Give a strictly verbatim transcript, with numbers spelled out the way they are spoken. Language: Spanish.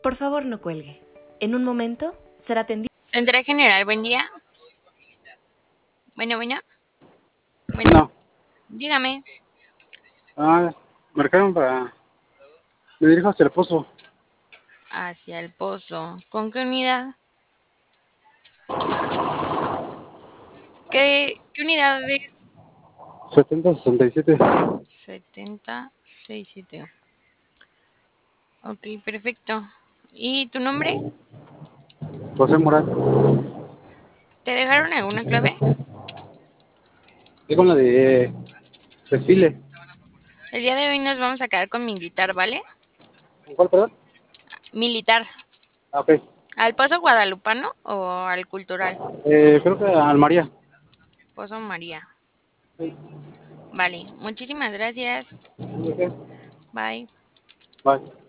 Por favor, no cuelgue. En un momento será atendido. Central General, buen día. Bueno, bueno. Bueno, No. dígame. Ah, marcaron para... Me dirijo hacia el pozo. Hacia el pozo. ¿Con qué unidad? ¿Qué, qué unidad es? setenta sesenta y siete. setenta sesenta y siete. Ok, perfecto. ¿Y tu nombre? José Morán. ¿Te dejaron alguna clave? Es con la de desfile. El día de hoy nos vamos a quedar con militar, ¿vale? ¿Con cuál, perdón? Militar. Ah, ok. ¿Al Pozo Guadalupano o al Cultural? Eh, creo que al María. Pozo María. Sí. Vale, muchísimas gracias. Ok. Bye. Bye.